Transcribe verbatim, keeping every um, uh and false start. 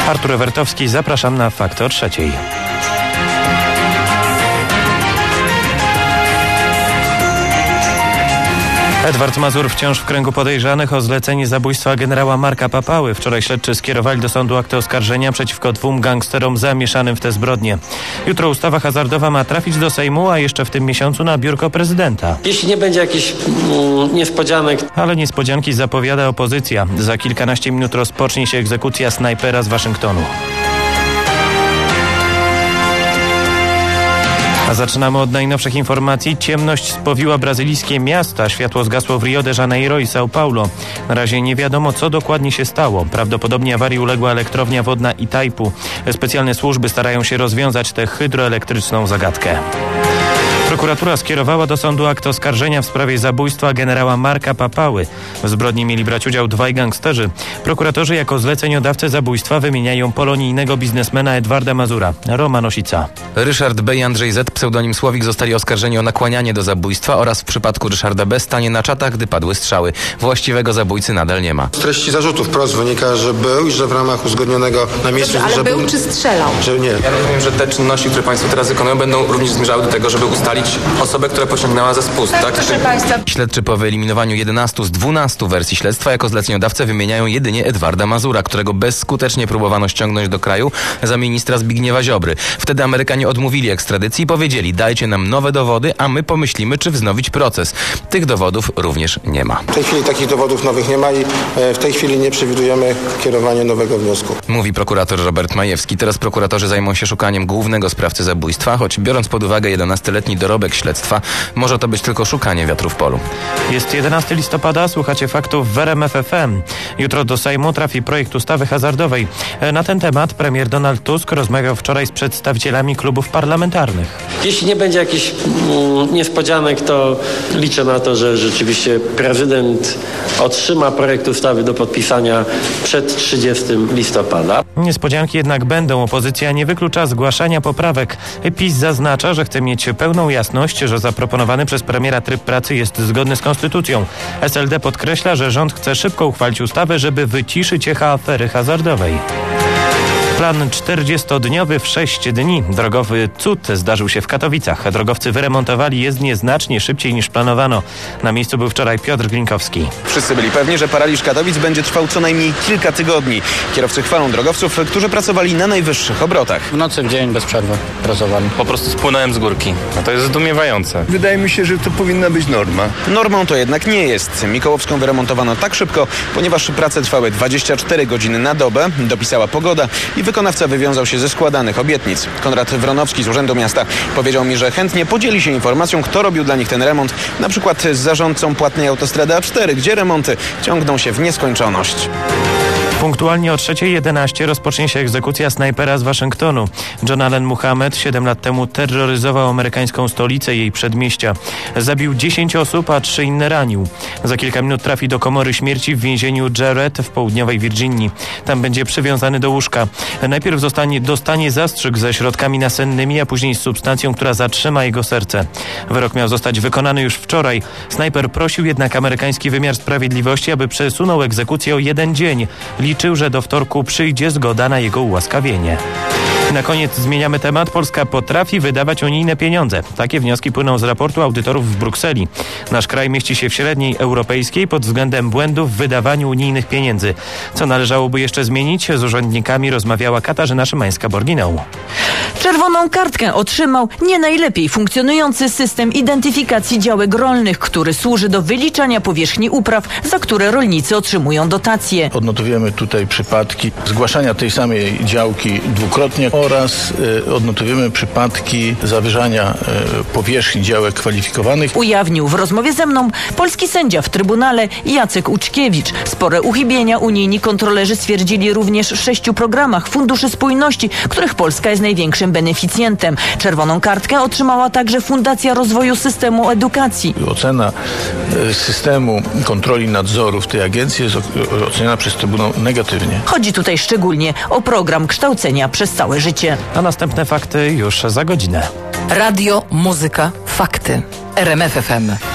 Artur Ewertowski, zapraszam na Fakty o trzeciej. Edward Mazur wciąż w kręgu podejrzanych o zlecenie zabójstwa generała Marka Papały. Wczoraj śledczy skierowali do sądu akty oskarżenia przeciwko dwóm gangsterom zamieszanym w te zbrodnie. Jutro ustawa hazardowa ma trafić do Sejmu, a jeszcze w tym miesiącu na biurko prezydenta. Jeśli nie będzie jakichś mm, niespodzianek. Ale niespodzianki zapowiada opozycja. Za kilkanaście minut rozpocznie się egzekucja snajpera z Waszyngtonu. A zaczynamy od najnowszych informacji. Ciemność spowiła brazylijskie miasta. Światło zgasło w Rio de Janeiro i São Paulo. Na razie nie wiadomo, co dokładnie się stało. Prawdopodobnie awarii uległa elektrownia wodna Itaipu. Specjalne służby starają się rozwiązać tę hydroelektryczną zagadkę. Prokuratura skierowała do sądu akt oskarżenia w sprawie zabójstwa generała Marka Papały. W zbrodni mieli brać udział dwaj gangsterzy. Prokuratorzy jako zleceniodawcę zabójstwa wymieniają polonijnego biznesmena Edwarda Mazura. Roman Osica. Ryszard B. i Andrzej Z., pseudonim Słowik, zostali oskarżeni o nakłanianie do zabójstwa oraz w przypadku Ryszarda B. stanie na czatach, gdy padły strzały. Właściwego zabójcy nadal nie ma. Z treści zarzutów wprost wynika, że był i że w ramach uzgodnionego na miejscu... Dobrze, ale że był był, czy strzelał? Że nie. Ja rozumiem, że te czynności, które państwo teraz wykonują, będą również zmierzały do tego, żeby ustalić osobę, która pociągnęła za spust, tak? Proszę Czy... państwa. Śledczy po wyeliminowaniu jedenastu z dwunastu wersji śledztwa jako zleceniodawcę wymieniają jedynie Edwarda Mazura, którego bezskutecznie próbowano ściągnąć do kraju za ministra Zbigniewa Ziobry. Wtedy Amerykanie odmówili ekstradycji i powiedzieli: dajcie nam nowe dowody, a my pomyślimy, czy wznowić proces. Tych dowodów również nie ma. W tej chwili takich dowodów nowych nie ma i w tej chwili nie przewidujemy kierowania nowego wniosku. Mówi prokurator Robert Majewski. Teraz prokuratorzy zajmą się szukaniem głównego sprawcy zabójstwa, choć biorąc pod uwagę jedenastoletni dorobek śledztwa, może to być tylko szukanie wiatru w polu. Jest jedenastego listopada, słuchacie faktów w R M F F M. Jutro do Sejmu trafi projekt ustawy hazardowej. Na ten temat premier Donald Tusk rozmawiał wczoraj z przedstawicielami klubów parlamentarnych. Jeśli nie będzie jakichś mm, niespodzianek, to liczę na to, że rzeczywiście prezydent otrzyma projekt ustawy do podpisania przed trzydziestego listopada. Niespodzianki jednak będą. Opozycja nie wyklucza zgłaszania poprawek. PiS zaznacza, że chce mieć pełną jasność, że zaproponowany przez premiera tryb pracy jest zgodny z konstytucją. S L D podkreśla, że rząd chce szybko uchwalić ustawę, żeby wyciszyć echa afery hazardowej. Plan czterdziestodniowy w sześć dni. Drogowy cud zdarzył się w Katowicach. Drogowcy wyremontowali jezdnię znacznie szybciej niż planowano. Na miejscu był wczoraj Piotr Glinkowski. Wszyscy byli pewni, że paraliż Katowic będzie trwał co najmniej kilka tygodni. Kierowcy chwalą drogowców, którzy pracowali na najwyższych obrotach. W nocy, w dzień bez przerwy pracowali. Po prostu spłynąłem z górki. No to jest zdumiewające. Wydaje mi się, że to powinna być norma. Normą to jednak nie jest. Mikołowską wyremontowano tak szybko, ponieważ prace trwały dwadzieścia cztery godziny na dobę, dopisała pogoda i wykonawca wywiązał się ze składanych obietnic. Konrad Wronowski z Urzędu Miasta powiedział mi, że chętnie podzieli się informacją, kto robił dla nich ten remont, na przykład z zarządcą płatnej autostrady A cztery, gdzie remonty ciągną się w nieskończoność. Punktualnie o trzeciej jedenaście rozpocznie się egzekucja snajpera z Waszyngtonu. John Allen Muhammad siedem lat temu terroryzował amerykańską stolicę i jej przedmieścia. Zabił dziesięć osób, a trzy inne ranił. Za kilka minut trafi do komory śmierci w więzieniu Jarrett w południowej Virginii. Tam będzie przywiązany do łóżka. Najpierw zostanie, dostanie zastrzyk ze środkami nasennymi, a później z substancją, która zatrzyma jego serce. Wyrok miał zostać wykonany już wczoraj. Snajper prosił jednak amerykański wymiar sprawiedliwości, aby przesunął egzekucję o jeden dzień. Liczył, że do wtorku przyjdzie zgoda na jego ułaskawienie. Na koniec zmieniamy temat. Polska potrafi wydawać unijne pieniądze. Takie wnioski płyną z raportu audytorów w Brukseli. Nasz kraj mieści się w średniej europejskiej pod względem błędów w wydawaniu unijnych pieniędzy. Co należałoby jeszcze zmienić? Z urzędnikami rozmawiała Katarzyna Szymańska-Borginał. Czerwoną kartkę otrzymał nie najlepiej funkcjonujący system identyfikacji działek rolnych, który służy do wyliczania powierzchni upraw, za które rolnicy otrzymują dotacje. Odnotujemy tutaj przypadki zgłaszania tej samej działki dwukrotnie oraz y, odnotujemy przypadki zawyżania y, powierzchni działek kwalifikowanych. Ujawnił w rozmowie ze mną polski sędzia w Trybunale Jacek Uczkiewicz. Spore uchybienia unijni kontrolerzy stwierdzili również w sześciu programach Funduszy Spójności, których Polska jest największym beneficjentem. Czerwoną kartkę otrzymała także Fundacja Rozwoju Systemu Edukacji. Ocena y, systemu kontroli nadzoru w tej agencji jest o, oceniana przez Trybunał negatywnie. Chodzi tutaj szczególnie o program kształcenia przez całe życie. A następne fakty już za godzinę. Radio, muzyka, fakty. R M F F M.